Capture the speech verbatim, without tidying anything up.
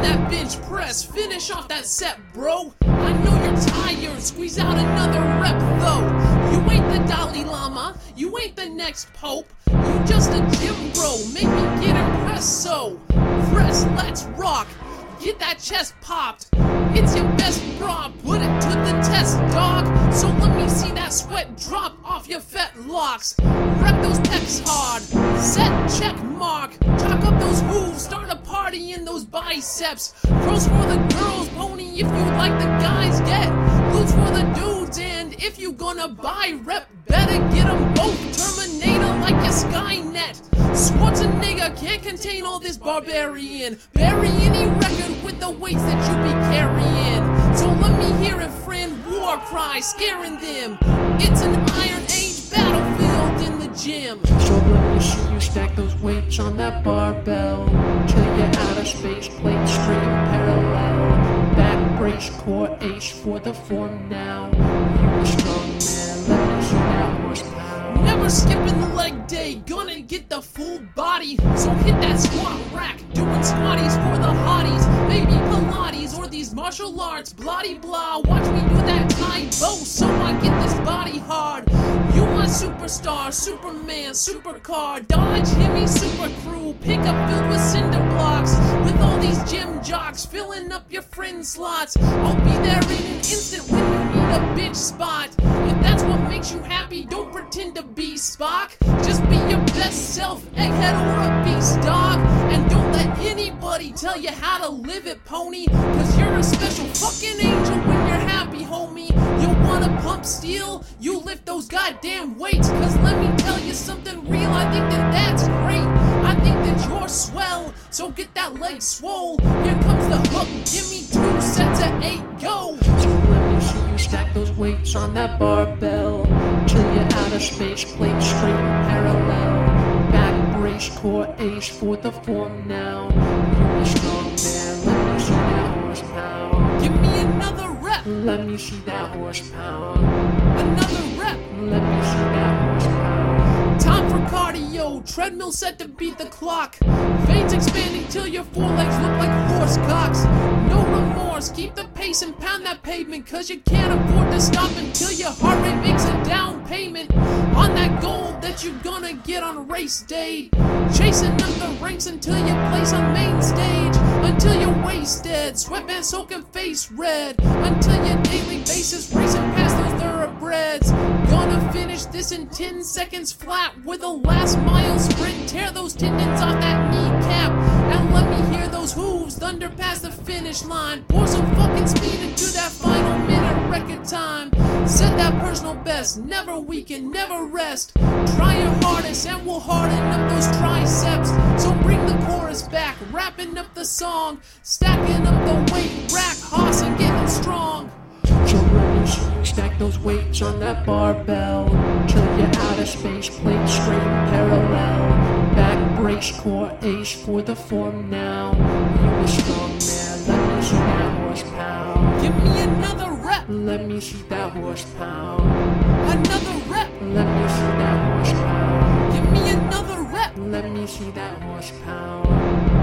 that bench press, finish off that set, bro. I know you're tired, squeeze out another rep though. You ain't the Dalai Lama, you ain't the next pope. You just a gym bro, make me get impressed so. Press, let's rock, get that chest popped. It's your best bra, put it to the test, dog. So let me see that sweat drop off your fat locks. Rep those pecs hard, set check mark. Chalk up those moves, start a party in those biceps. Pros for the girls, pony if you like the guys get. Glutes for the dudes, and if you gonna buy rep, better get them both. Terminator like your Skynet. Schwarzenegger can't contain all this barbarian. Bury any record with the weights that you be carrying. So let me hear it, friend. War cry, scaring them. It's an Iron Age battlefield in the gym. So let me see you stack those weights on that barbell till you're out of space, plate straight and parallel. Back brace, core ace for the form now. You a strong man, let me see that horsepower. Never skipping the leg day, gonna get the full body. So hit that squat rack, doing squatties for the hotties. Maybe Pilates or these martial arts, bloody blah. Watch me do that Tai Bo so I get this body hard. You my superstar, Superman, supercar, Dodge, Hemi, super crew, pickup filled with cinder blocks. With all these gym jocks filling up your friend slots. I'll be there in an instant when you need a bitch spot. If that's what makes you happy, don't pretend to be Spock. Just be your best self, egghead or a beast dog. And don't let anybody tell you how to live it, pony. Cause you're a special fucking angel when you're happy, homie. You wanna pump steel? You lift those goddamn weights. Cause let me tell you something real, I think that that's great. I think that you're swell, so get that leg swole. Here comes the hook, give me two sets of eight, go. So let me see you stack those weights on that barbell till you're out of space, plate straight and parallel. Back brace, core ace for the form now. You're a strong man, let me see that horsepower. Give me another rep, Let me see that horsepower. another rep. Let me see that horsepower. Time for cardio, treadmill set to beat the clock. Veins expanding till your forelegs look like horse cocks. No remorse, keep the pace and pound that pavement. Cause you can't afford to stop until your heart rate makes a down payment on that goal that you're gonna get on race day. Chasing up the ranks until you place on main stage. Until you're wasted, sweatband soaking face red. Until your daily basis racing past those thoroughbreds. Gonna finish this in ten seconds flat with a last mile sprint. Tear those tendons off that kneecap. And let me hear those hooves thunder past the finish line. Pour some fucking speed into that final minute record time. Set that personal best, never weaken, never rest. Try your hardest and we'll harden up those triceps. So bring the chorus back, wrapping up the song. Stacking up the weight rack, hoss and getting strong. So let me see you stack those weights on that barbell till you're out of space, plate straight and parallel. Back brace, core ace for the form now. You a strong man, let me see that horsepower. Give me another rep, Let me see that horsepower. another rep. Let me see that horsepower. Give me another rep. Let me see that horsepower.